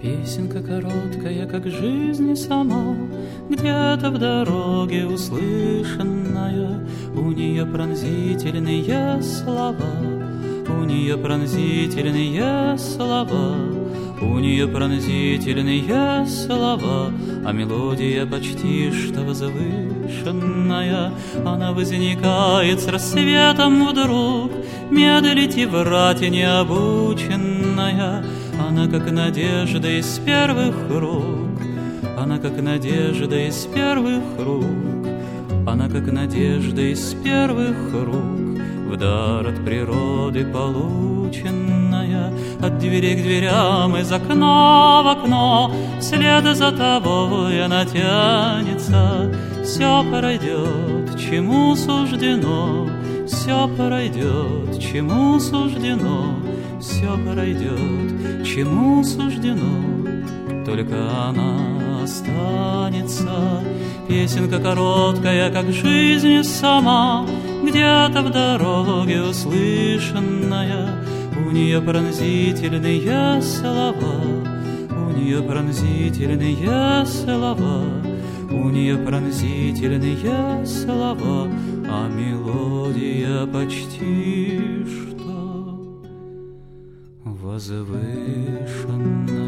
Песенка короткая, как жизнь сама, где-то в дороге услышанная. У нее пронзительные слова, у нее пронзительные слова, у нее пронзительные слова, а мелодия почти что возвышенная. Она возникает с рассветом вдруг, медлить и врать необученная. Она как надежда из первых рук, она как надежда из первых рук, она как надежда из первых рук, в дар от природы полученная. От двери к дверям, из окна в окно, вслед за тобой она тянется. Все пройдет, чему суждено, все пройдет, чему суждено, все пройдет, чему суждено, только она останется. Песенка короткая, как жизнь сама, где-то в дороге услышанная. У нее пронзительные слова, у нее пронзительные слова, у нее пронзительные слова, а мелодия почти что возвышенная.